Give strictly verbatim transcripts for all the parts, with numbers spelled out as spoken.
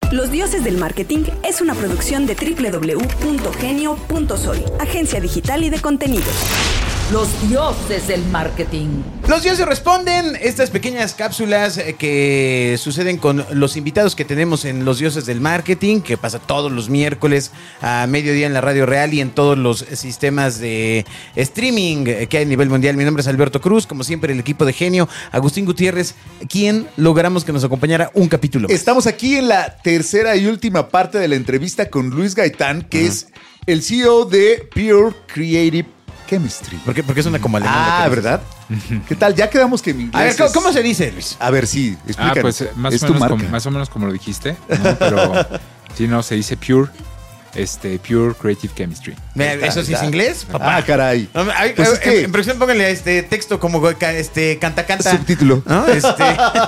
Los Dioses del Marketing es una producción de doble u doble u doble u punto genio punto soy, agencia digital y de contenidos. Los dioses del marketing. Los dioses responden. Estas pequeñas cápsulas que suceden con los invitados que tenemos en Los Dioses del Marketing, que pasa todos los miércoles a mediodía en la Radio Real y en todos los sistemas de streaming que hay a nivel mundial. Mi nombre es Alberto Cruz, como siempre el equipo de Genio, Agustín Gutiérrez, quien logramos que nos acompañara un capítulo más. Estamos aquí en la tercera y última parte de la entrevista con Luis Gaitán, que uh-huh. es el C E O de Pure Creative Chemistry. ¿Por qué? Porque suena como alemán. Ah, ¿verdad? ¿Qué tal? Ya quedamos que mi inglés A ver, ¿cómo, es... ¿cómo se dice, Luis? A ver, sí, explícanos. Ah, pues más, es o tu menos marca. como, más o menos como lo dijiste, ¿no? Pero si no, se dice Pure, este, Pure Creative Chemistry. ¿Eso sí es inglés? Papá. Ah, caray. Ay, Pues eh, es que... En producción pónganle este texto como este canta canta. Subtítulo. ¿No? Este...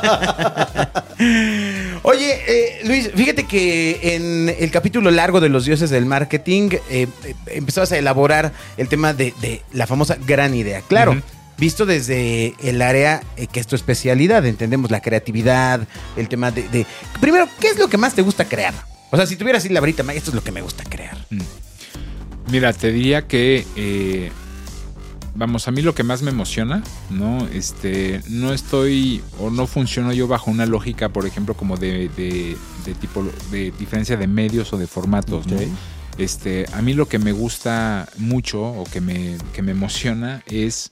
Oye, eh, Luis, fíjate que en el capítulo largo de Los Dioses del Marketing eh, eh, empezabas a elaborar el tema de, de la famosa gran idea. Claro, uh-huh. visto desde el área eh, que es tu especialidad, entendemos la creatividad, el tema de, de... Primero, ¿qué es lo que más te gusta crear? O sea, si tuvieras así la varita, esto es lo que me gusta crear. Mira, te diría que... Eh, Vamos, a mí lo que más me emociona, ¿no? Este, no estoy o no funciono yo bajo una lógica, por ejemplo, como de, de, de tipo de diferencia de medios o de formatos, okay. ¿no? Este, a mí lo que me gusta mucho o que me, que me emociona es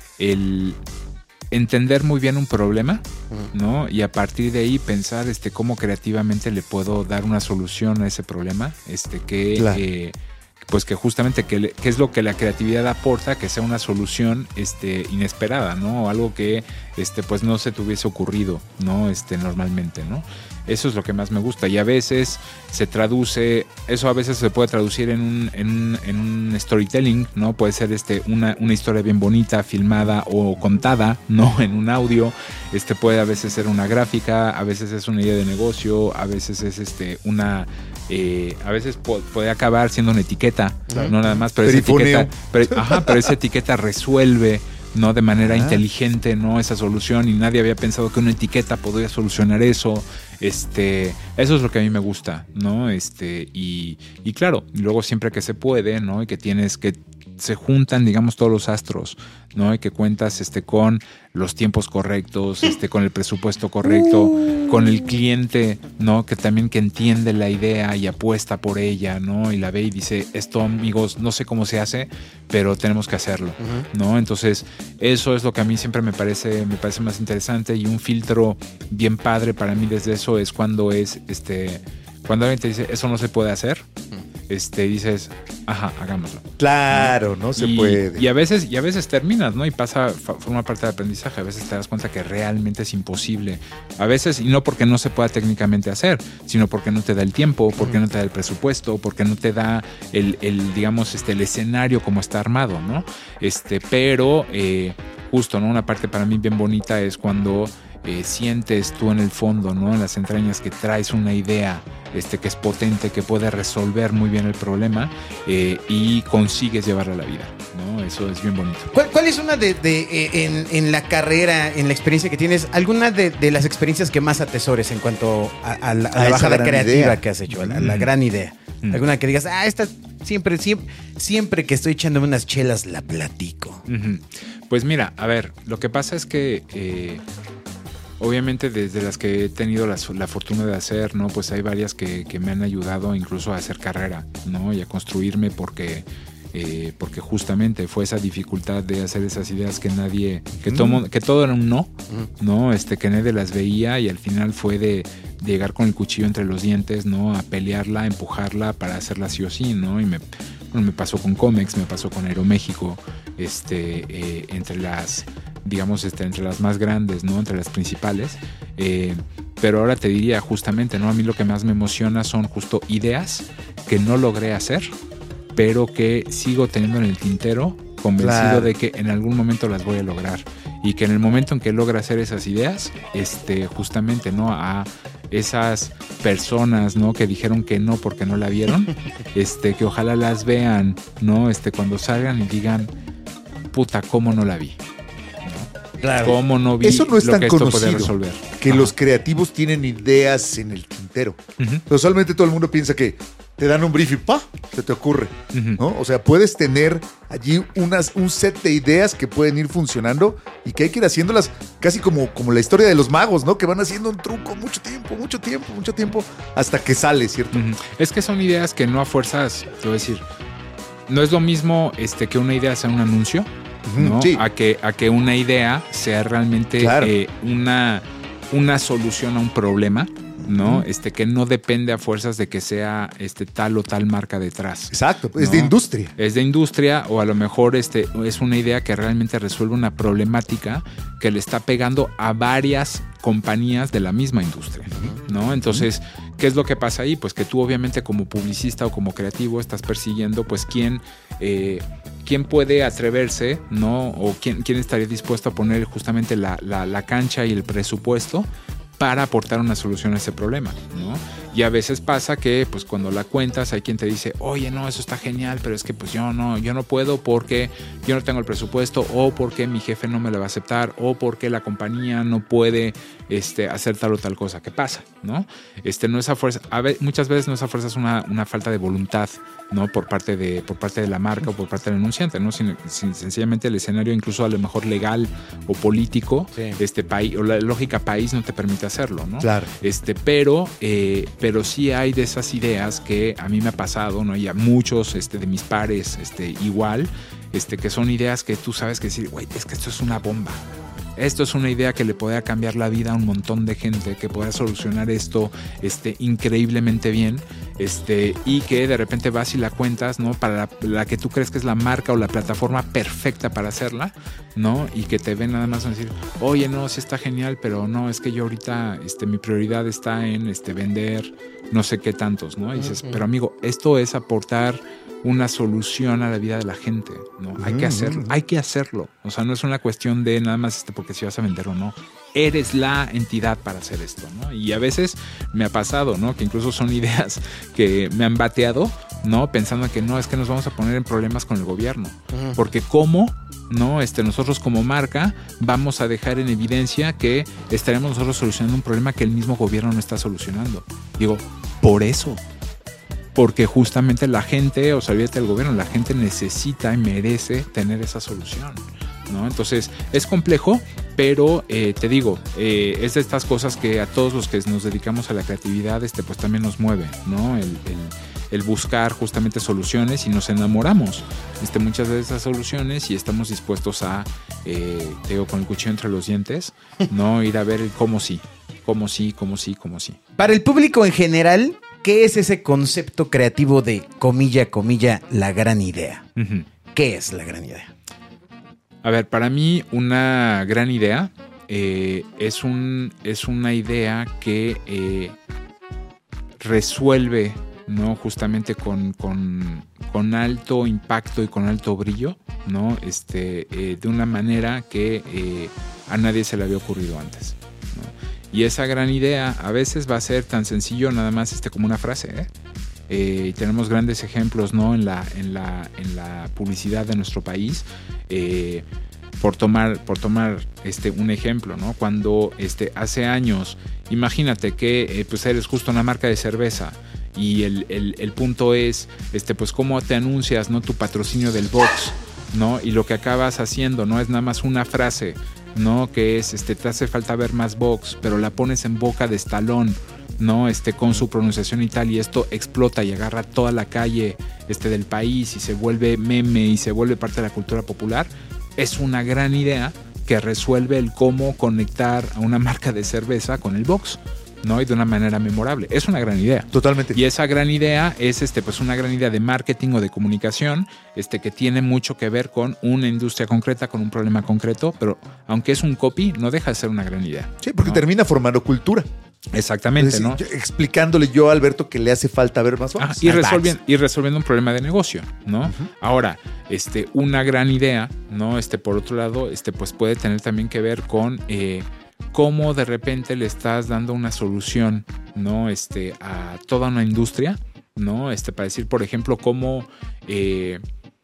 el entender muy bien un problema, ¿no? Y a partir de ahí pensar este, cómo creativamente le puedo dar una solución a ese problema, este, que... Claro. Eh, pues que justamente que, que es lo que la creatividad aporta, que sea una solución este, inesperada, ¿no? O algo que este, pues no se te hubiese ocurrido, ¿no? Este, normalmente, ¿no? Eso es lo que más me gusta. Y a veces se traduce, eso a veces se puede traducir en un, en un, en un storytelling, ¿no? Puede ser este, una, una historia bien bonita, filmada o contada, ¿no? En un audio. Este puede a veces ser una gráfica, a veces es una idea de negocio, a veces es este, una... Eh, a veces po- puede acabar siendo una etiqueta, claro. no nada más, pero esa etiqueta, pero, ajá, pero esa etiqueta resuelve, ¿no? De manera ah. inteligente, ¿no? Esa solución, y nadie había pensado que una etiqueta podría solucionar eso. Este, eso es lo que a mí me gusta, ¿no? Este, y, y claro, luego siempre que se puede, ¿no? Y que tienes que se juntan, digamos, todos los astros, ¿no? Y que cuentas este, con los tiempos correctos, este, con el presupuesto correcto, uh. con el cliente, ¿no? Que también que entiende la idea y apuesta por ella, ¿no? Y la ve y dice, esto, amigos, no sé cómo se hace, pero tenemos que hacerlo, uh-huh. ¿no? Entonces, eso es lo que a mí siempre me parece, me parece más interesante, y un filtro bien padre para mí desde eso es cuando es, este, cuando alguien te dice, eso no se puede hacer, este, dices, ajá, hagámoslo. Claro, no, no se y, puede. Y a veces, y a veces terminas, ¿no? Y pasa, forma parte del aprendizaje. A veces te das cuenta que realmente es imposible. A veces, y no porque no se pueda técnicamente hacer, sino porque no te da el tiempo, porque no te da el presupuesto, porque no te da el, el digamos, este, el escenario como está armado, ¿no? Este, pero eh, justo, ¿no? Una parte para mí bien bonita es cuando eh, sientes tú en el fondo, ¿no? En las entrañas que traes una idea este, que es potente, que puede resolver muy bien el problema eh, y consigues llevarla a la vida, ¿no? Eso es bien bonito. ¿Cuál, cuál es una de, de eh, en, en la carrera, en la experiencia que tienes, alguna de, de las experiencias que más atesores en cuanto a, a la, a la bajada creativa idea. que has hecho, a la, mm. la gran idea? Mm. Alguna que digas, ah, esta siempre, siempre, siempre que estoy echándome unas chelas la platico. Mm-hmm. Pues mira, a ver, lo que pasa es que eh, obviamente desde las que he tenido la, la fortuna de hacer, ¿no? Pues hay varias que, que me han ayudado incluso a hacer carrera, ¿no? Y a construirme porque, eh, porque justamente fue esa dificultad de hacer esas ideas que nadie, que, mm. todo, que todo era un no, mm. ¿no? Este, que nadie las veía, y al final fue de, de llegar con el cuchillo entre los dientes, ¿no? A pelearla, a empujarla para hacerla sí o sí, ¿no? Y me, bueno, me pasó con Comex, me pasó con Aeroméxico, este, eh, entre las... digamos, este, entre las más grandes, ¿no? Entre las principales. Eh, pero ahora te diría justamente, ¿no? A mí lo que más me emociona son justo ideas que no logré hacer, pero que sigo teniendo en el tintero, convencido claro. de que en algún momento las voy a lograr. Y que en el momento en que logre hacer esas ideas, este, justamente, ¿no? A esas personas, ¿no? Que dijeron que no porque no la vieron, este, que ojalá las vean, ¿no? Este, cuando salgan y digan, puta, ¿cómo no la vi? Claro. ¿Cómo no vi Eso no es lo tan que esto conocido, podía resolver? Que Ajá. los creativos tienen ideas en el tintero. entero. Ujú. Pero usualmente todo el mundo piensa que te dan un brief y ¡pa! Se te ocurre, Ujú. ¿no? O sea, puedes tener allí unas, un set de ideas que pueden ir funcionando y que hay que ir haciéndolas casi como, como la historia de los magos, ¿no? Que van haciendo un truco mucho tiempo, mucho tiempo, mucho tiempo, hasta que sale, ¿cierto? Ujú. Es que son ideas que no a fuerzas, te voy a decir, no es lo mismo este, que una idea sea un anuncio, Ujú, ¿no? sí. A que, a que una idea sea realmente Claro. eh, una, una solución a un problema, ¿no? Ujú. Este, que no depende a fuerzas de que sea este, tal o tal marca detrás. Exacto, es ¿no? de industria. Es de industria o a lo mejor este, es una idea que realmente resuelve una problemática que le está pegando a varias compañías de la misma industria, ¿no? Entonces, ¿qué es lo que pasa ahí? Pues que tú obviamente como publicista o como creativo estás persiguiendo pues quién, eh, quién puede atreverse, ¿no? O quién, quién estaría dispuesto a poner justamente la, la, la cancha y el presupuesto para aportar una solución a ese problema, ¿no? Y a veces pasa que pues cuando la cuentas hay quien te dice, oye, no, eso está genial, pero es que pues yo no, yo no puedo porque yo no tengo el presupuesto o porque mi jefe no me lo va a aceptar o porque la compañía no puede este, hacer tal o tal cosa. ¿Qué pasa? ¿No? Este, no es a fuerza, a ve, muchas veces no es a fuerza, es una, una falta de voluntad, ¿no? Por parte de, por parte de la marca o por parte del anunciante, ¿no? Sin, sin, sencillamente el escenario incluso a lo mejor legal o político, Sí. este país, o la lógica país no te permite hacerlo, ¿no? Claro. Este, pero, eh, pero sí hay de esas ideas que a mí me ha pasado, ¿no? Y a muchos este, de mis pares este, igual, este, que son ideas que tú sabes que decir, güey, es que esto es una bomba. Esto es una idea que le podría cambiar la vida a un montón de gente, que podría solucionar esto este, increíblemente bien, este, y que de repente vas y la cuentas, ¿no? Para la, la que tú crees que es la marca o la plataforma perfecta para hacerla, ¿no? Y que te ven nada más a decir, oye, no, sí está genial, pero no, es que yo ahorita, este, mi prioridad está en este, vender no sé qué tantos, ¿no? Y dices, pero amigo, esto es aportar una solución a la vida de la gente, ¿no? Hay que hacerlo, hay que hacerlo. O sea, no es una cuestión de nada más este porque si vas a vender o no. Eres la entidad para hacer esto, ¿no? Y a veces me ha pasado, ¿no? Que incluso son ideas que me han bateado, ¿no? Pensando que no, es que nos vamos a poner en problemas con el gobierno. Uh-huh. Porque ¿cómo, no? Este, nosotros como marca vamos a dejar en evidencia que estaremos nosotros solucionando un problema que el mismo gobierno no está solucionando. Digo, por eso. Porque justamente la gente, o sea, olvídate del gobierno, la gente necesita y merece tener esa solución, ¿no? Entonces, es complejo, pero eh, te digo, eh, es de estas cosas que a todos los que nos dedicamos a la creatividad, este, pues también nos mueve, ¿no? El, el, el buscar justamente soluciones y nos enamoramos este, muchas de esas soluciones y estamos dispuestos a, eh, te digo, con el cuchillo entre los dientes, ¿no? Ir a ver el cómo sí, cómo sí, cómo sí, cómo sí. Para el público en general, ¿qué es ese concepto creativo de, comilla, comilla, la gran idea? Uh-huh. ¿Qué es la gran idea? A ver, para mí una gran idea eh, es, un, es una idea que eh, resuelve, ¿no? Justamente con, con, con alto impacto y con alto brillo, ¿no? Este, eh, de una manera que eh, a nadie se le había ocurrido antes, ¿no? Y esa gran idea a veces va a ser tan sencillo nada más este, como una frase, ¿eh? Eh, tenemos grandes ejemplos, ¿no? en, la, en, la, en la publicidad de nuestro país. Eh, por tomar, por tomar este, un ejemplo, ¿no? Cuando este, hace años, imagínate que eh, pues eres justo una marca de cerveza y el, el, el punto es este, pues cómo te anuncias, ¿no? Tu patrocinio del box, ¿no? Y lo que acabas haciendo no es nada más una frase, ¿no? Que es, este, te hace falta ver más box, pero la pones en boca de Stallone, ¿no? Este, con su pronunciación y tal, y esto explota y agarra toda la calle este, del país y se vuelve meme y se vuelve parte de la cultura popular. Es una gran idea que resuelve el cómo conectar a una marca de cerveza con el box, ¿no? Y de una manera memorable. Es una gran idea. Totalmente. Y esa gran idea es este, pues una gran idea de marketing o de comunicación este, que tiene mucho que ver con una industria concreta, con un problema concreto, pero aunque es un copy, no deja de ser una gran idea. Sí, porque ¿no? termina formando cultura. Exactamente, es decir, ¿no? yo, explicándole yo a Alberto que le hace falta ver más Ah, box. y, resolviendo, y resolviendo un problema de negocio, ¿no? Uh-huh. Ahora, este, una gran idea, ¿no? Este, por otro lado, este, pues puede tener también que ver con eh, cómo de repente le estás dando una solución, ¿no? Este, a toda una industria, ¿no? Este, para decir, por ejemplo, cómo, eh,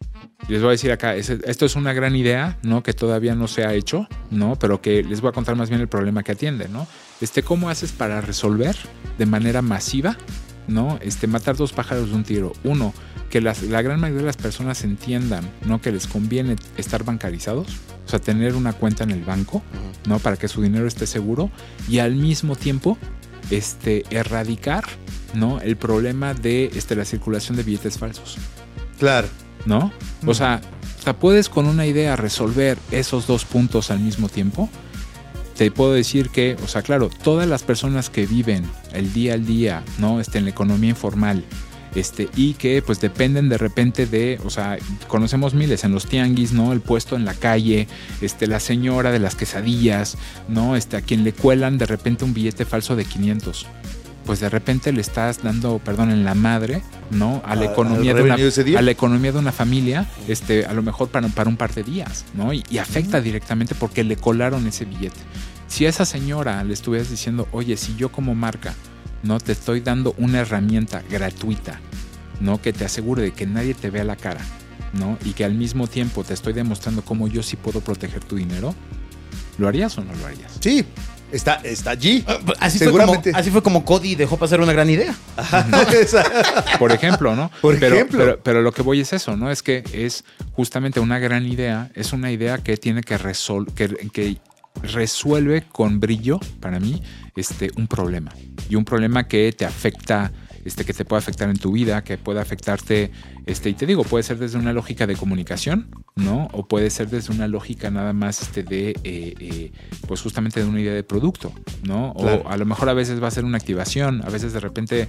Les voy a decir acá, es, esto es una gran idea, ¿no? Que todavía no se ha hecho, ¿no? Pero que les voy a contar más bien el problema que atiende, ¿no? Este, ¿cómo haces para resolver de manera masiva, ¿no? Este, matar dos pájaros de un tiro. Uno, que las, la gran mayoría de las personas entiendan, ¿no? Que les conviene estar bancarizados, o sea, tener una cuenta en el banco, ¿no? Para que su dinero esté seguro y al mismo tiempo, este, erradicar, ¿no? El problema de este, la circulación de billetes falsos. Claro. ¿No? O sea, o sea, puedes con una idea resolver esos dos puntos al mismo tiempo. Te puedo decir que, o sea, claro, todas las personas que viven el día al día, ¿no? Este, en la economía informal, este, y que pues dependen de repente de, o sea, conocemos miles en los tianguis, ¿no? El puesto en la calle, este, la señora de las quesadillas, ¿no? Este, a quien le cuelan de repente un billete falso de quinientos. Pues de repente le estás dando, perdón, en la madre, ¿no? A la economía de una, a la economía de una familia, este, a lo mejor para, para un par de días, ¿no? Y, y afecta uh-huh. directamente porque le colaron ese billete. Si a esa señora le estuvieras diciendo, oye, si yo como marca, ¿no? Te estoy dando una herramienta gratuita, ¿no? Que te asegure de que nadie te vea la cara, ¿no? Y que al mismo tiempo te estoy demostrando cómo yo sí puedo proteger tu dinero, ¿lo harías o no lo harías? Sí. Está, está allí. Así fue, como, así fue como Cody dejó pasar una gran idea. Por ejemplo, ¿no? Por pero, ejemplo. Pero, pero lo que voy es eso, ¿no? Es que es justamente una gran idea. Es una idea que tiene que, resol- que, que resuelve con brillo, para mí, este, un problema. Y un problema que te afecta, este, que te puede afectar en tu vida, que puede afectarte, este, y te digo, puede ser desde una lógica de comunicación, ¿no? O puede ser desde una lógica nada más este, de, eh, eh, pues justamente de una idea de producto, ¿no? Claro. O a lo mejor a veces va a ser una activación, a veces de repente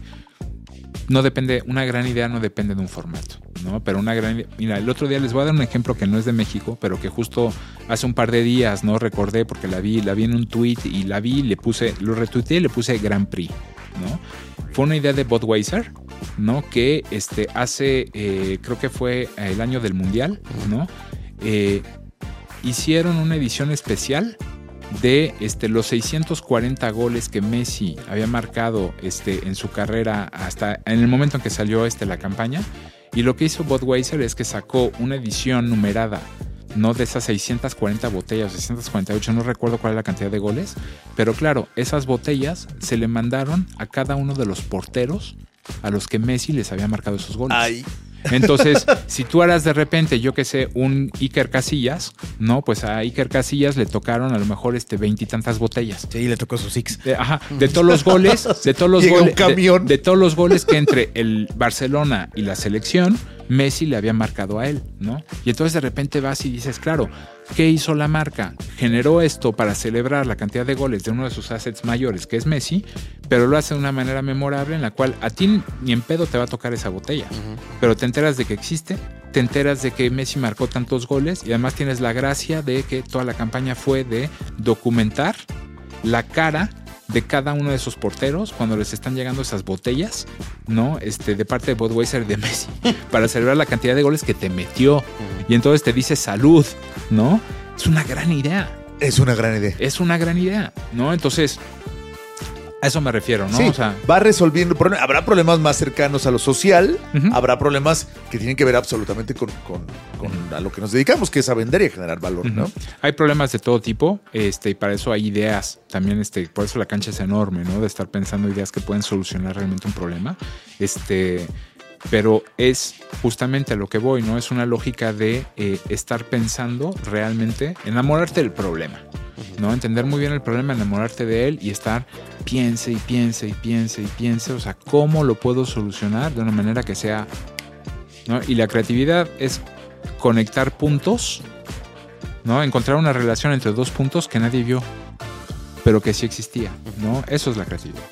no depende, una gran idea no depende de un formato, ¿no? Pero una gran idea, mira, el otro día les voy a dar un ejemplo que no es de México, pero que justo hace un par de días, ¿no? Recordé porque la vi, la vi en un tweet y la vi, le puse, lo retuiteé y le puse Grand Prix, ¿no? Fue una idea de Budweiser, ¿no? Que este, hace, eh, creo que fue el año del Mundial, ¿no? Eh, hicieron una edición especial de este, los seiscientos cuarenta goles que Messi había marcado este, en su carrera hasta en el momento en que salió este, la campaña. Y lo que hizo Budweiser es que sacó una edición numerada, no de esas seiscientas cuarenta botellas, seiscientas cuarenta y ocho, no recuerdo cuál es la cantidad de goles, pero claro, esas botellas se le mandaron a cada uno de los porteros a los que Messi les había marcado esos goles. Ay. Entonces, si tú eras de repente, yo que sé, un Iker Casillas, ¿no? Pues a Iker Casillas le tocaron a lo mejor este veintitantas botellas. Sí, le tocó su six. De, ajá, de todos los goles, de todos los Llega goles, un camión. de, de todos los goles que entre el Barcelona y la selección, Messi le había marcado a él, ¿no? Y entonces de repente vas y dices, claro, ¿qué hizo la marca? Generó esto para celebrar la cantidad de goles de uno de sus assets mayores, que es Messi, pero lo hace de una manera memorable en la cual a ti ni en pedo te va a tocar esa botella, uh-huh. pero te enteras de que existe, te enteras de que Messi marcó tantos goles y además tienes la gracia de que toda la campaña fue de documentar la cara de cada uno de esos porteros cuando les están llegando esas botellas, ¿no? Este, de parte de Budweiser de Messi, para celebrar la cantidad de goles que te metió. Y entonces te dice salud, ¿no? Es una gran idea. Es una gran idea. Es una gran idea, ¿no? Entonces, a eso me refiero, ¿no? Sí, o sea, va resolviendo problemas. Habrá problemas más cercanos a lo social, uh-huh. habrá problemas que tienen que ver absolutamente con, con, con uh-huh. a lo que nos dedicamos, que es a vender y a generar valor, uh-huh. ¿no? Hay problemas de todo tipo, este, y para eso hay ideas también, este, por eso la cancha es enorme, ¿no? De estar pensando ideas que pueden solucionar realmente un problema. Este, pero es justamente a lo que voy, ¿no? Es una lógica de eh, estar pensando realmente, enamorarte del problema, ¿no? Entender muy bien el problema, enamorarte de él y estar piense y piense y piense y piense, o sea, ¿cómo lo puedo solucionar de una manera que sea, ¿no? Y la creatividad es conectar puntos, ¿no? Encontrar una relación entre dos puntos que nadie vio, pero que sí existía, ¿no? Eso es la creatividad.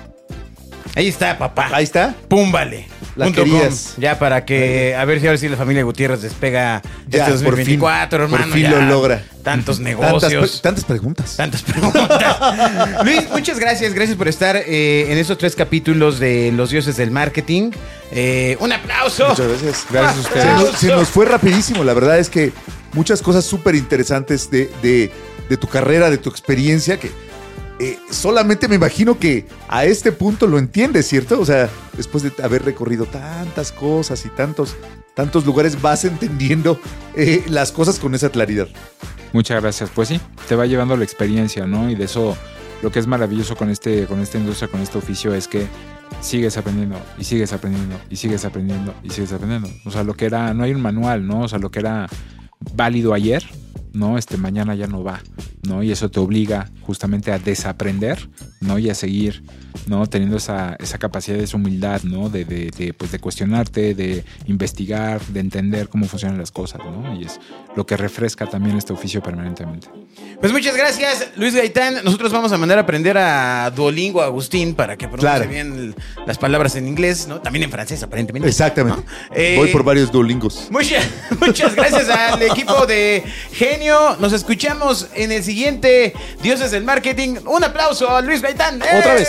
Ahí está, papá. Ahí está. Púmbale. La Punto querías. com. Ya para que, a ver si ahora sí la familia Gutiérrez despega Ya, este dos mil veinticuatro, por fin, hermano. por fin ya. lo logra. Tantos Tantas, negocios. pre- tantas preguntas. Tantas preguntas. Luis, muchas gracias. Gracias por estar eh, en estos tres capítulos de Los Dioses del Marketing. Eh, un aplauso. Muchas gracias. Gracias a ustedes. Se nos, se nos fue rapidísimo. La verdad es que muchas cosas súper interesantes de, de, de tu carrera, de tu experiencia, que eh, solamente me imagino que a este punto lo entiendes, ¿cierto? O sea, después de haber recorrido tantas cosas y tantos, tantos lugares, vas entendiendo eh, las cosas con esa claridad. Muchas gracias. Pues sí, te va llevando la experiencia, ¿no? Y de eso, lo que es maravilloso con este, con esta industria, con este oficio, es que sigues aprendiendo y sigues aprendiendo y sigues aprendiendo y sigues aprendiendo. O sea, lo que era, no hay un manual, ¿no? O sea, lo que era válido ayer, ¿no? Este mañana ya no va, ¿no? Y eso te obliga justamente a desaprender, ¿no? Y a seguir, ¿no? Teniendo esa, esa capacidad, esa humildad, ¿no? De, de, de, pues de cuestionarte, de investigar, de entender cómo funcionan las cosas, ¿no? Y es lo que refresca también este oficio permanentemente. Pues muchas gracias, Luis Gaitán. Nosotros vamos a mandar a aprender a Duolingo a Agustín para que pronuncie Claro. bien las palabras en inglés, ¿no? También en francés, aparentemente. Exactamente. ¿No? Eh, Voy por varios Duolingos. Muchas, muchas gracias al equipo de Genio. Nos escuchamos en el siguiente Dioses del Marketing. Un aplauso a Luis Gaitán. Otra vez.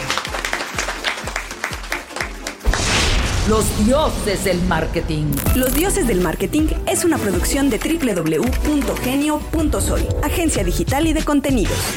Los dioses del marketing. Los Dioses del Marketing es una producción de doble u doble u doble u punto genio punto soy, agencia digital y de contenidos.